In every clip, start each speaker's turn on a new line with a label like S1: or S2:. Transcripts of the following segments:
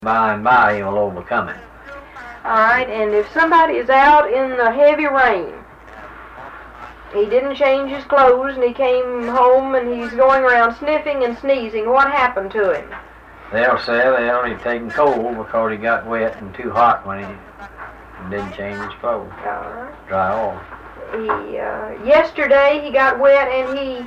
S1: By and by, he will overcome it.
S2: All right, and if somebody is out in the heavy rain, he didn't change his clothes, and he came home and he's going around sniffing and sneezing, what happened to him?
S1: They'll say they only taken cold because he got wet and too hot when he didn't change his clothes.
S2: All right.
S1: Dry off.
S2: Yesterday he got wet and he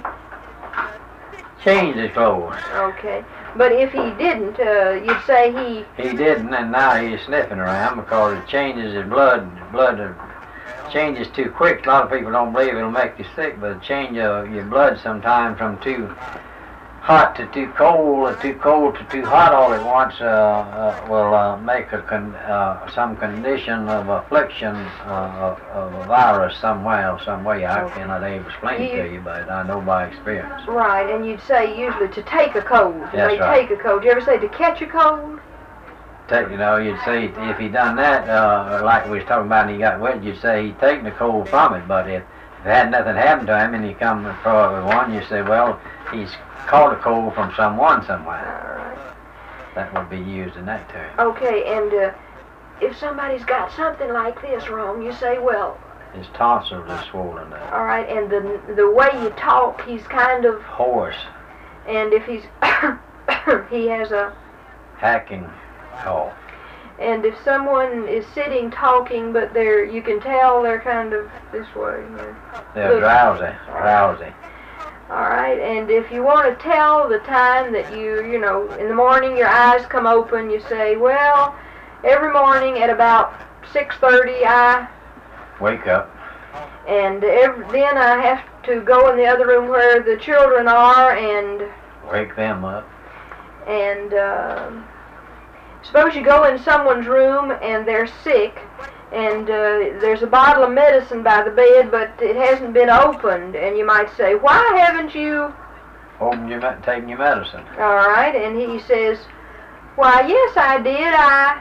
S1: Changed his clothes.
S2: Okay. But if he didn't, you'd say
S1: He didn't, and now he's sniffing around because it changes his blood. Blood changes too quick. A lot of people don't believe it'll make you sick, but it change your blood sometimes from too hot to too cold, or too cold to too hot all at once will make some condition of affliction of a virus somewhere, some way. I cannot even explain it to you, but I know by experience.
S2: Right, and you'd say usually to take a cold.
S1: That's right.
S2: Take a cold. Do you ever say to catch a cold?
S1: You'd say if he done that, like we was talking about, and he got wet, you'd say he'd taken the cold from it. But if had nothing happened to him and he come forward with one, you say, well, he's caught a cold from someone somewhere.
S2: All right.
S1: That would be used in that term.
S2: Okay, and if somebody's got something like this wrong, you say, well,
S1: his tonsils are swollen up.
S2: All right, and the way you talk, he's kind of
S1: hoarse.
S2: And if he's he has a
S1: hacking cough.
S2: And if someone is sitting talking, but you can tell they're kind of this way.
S1: They're drowsy.
S2: All right, and if you want to tell the time that you know, in the morning your eyes come open, you say, well, every morning at about 6:30 I
S1: wake up.
S2: And then I have to go in the other room where the children are and
S1: wake them up.
S2: And suppose you go in someone's room and they're sick, and there's a bottle of medicine by the bed, but it hasn't been opened, and you might say, why haven't you
S1: taken your medicine?
S2: All right, and he says, why, yes, I did.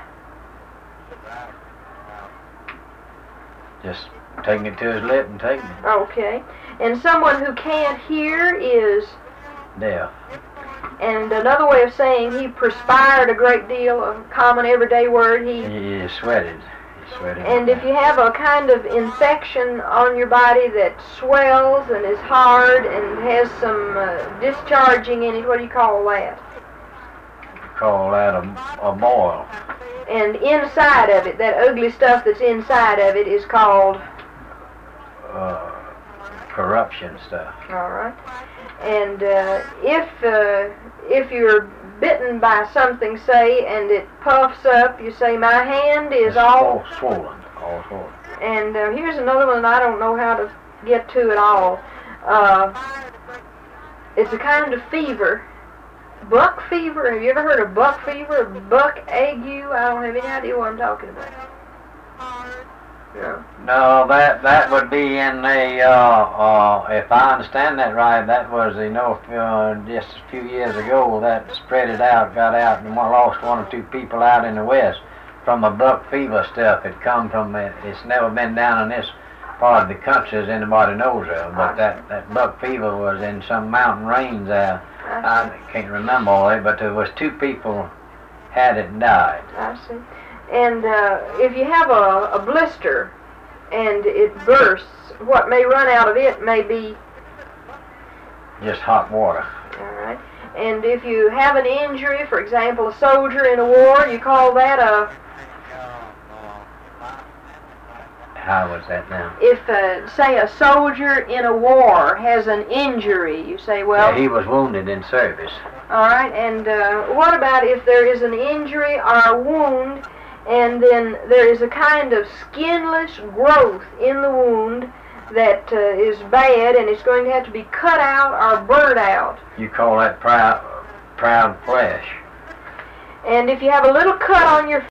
S1: Just taking it to his lip and taking it.
S2: Okay, and someone who can't hear is
S1: deaf.
S2: And another way of saying he perspired a great deal, a common everyday word,
S1: he sweated.
S2: And if you have a kind of infection on your body that swells and is hard and has some discharging in it, what do you call that?
S1: Call that a boil.
S2: And inside of it, that ugly stuff that's inside of it is called?
S1: Corruption stuff.
S2: All right. And if you're bitten by something, say, and it puffs up, you say, my hand is all
S1: swollen.
S2: And here's another one I don't know how to get to at all. It's a kind of fever. Buck fever. Have you ever heard of buck fever? Buck ague? I don't have any idea what I'm talking about.
S1: No, that would be in the, if I understand that right, that was, just a few years ago, that spread it out, got out, and lost one or two people out in the West from a buck fever stuff. It come from, it's never been down in this part of the country as anybody knows of, but that buck fever was in some mountain range there. I can't remember all that, but there was 2 people had it and died.
S2: I see. And if you have a blister and it bursts, what may run out of it may be
S1: just hot water.
S2: All right. And if you have an injury, for example, a soldier in a war, you call that a...
S1: How was that now?
S2: If, say, a soldier in a war has an injury, you say, well...
S1: Yeah, he was wounded in service.
S2: All right. And what about if there is an injury or a wound, and then there is a kind of skinless growth in the wound that is bad, and it's going to have to be cut out or burnt out?
S1: You call that proud flesh.
S2: And if you have a little cut on your